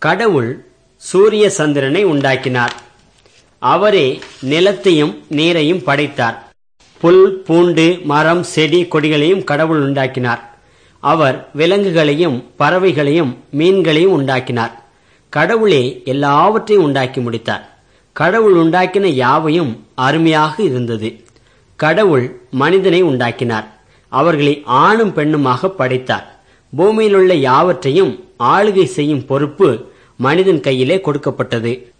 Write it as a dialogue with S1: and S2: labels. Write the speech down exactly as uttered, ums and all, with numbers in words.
S1: கடவுள் சூரிய சந்திரனை உண்டாக்கினார். அவரே நிலத்தையும் நீரையும் படைத்தார். புல், பூண்டு, மரம், செடி, கொடிகளையும் கடவுள் உண்டாக்கினார். அவர் விலங்குகளையும் பறவைகளையும் மீன்களையும் உண்டாக்கினார். கடவுளே எல்லாவற்றையும் உண்டாக்கி முடித்தார். கடவுள் உண்டாக்கின யாவையும் அருமையாக இருந்தது. கடவுள் மனிதனை உண்டாக்கினார். அவர்களை ஆணும் பெண்ணுமாக படைத்தார். பூமியிலுள்ள யாவற்றையும் ஆளுகை செய்யும் பொறுப்பு மனிதன் கையிலே கொடுக்கப்பட்டது.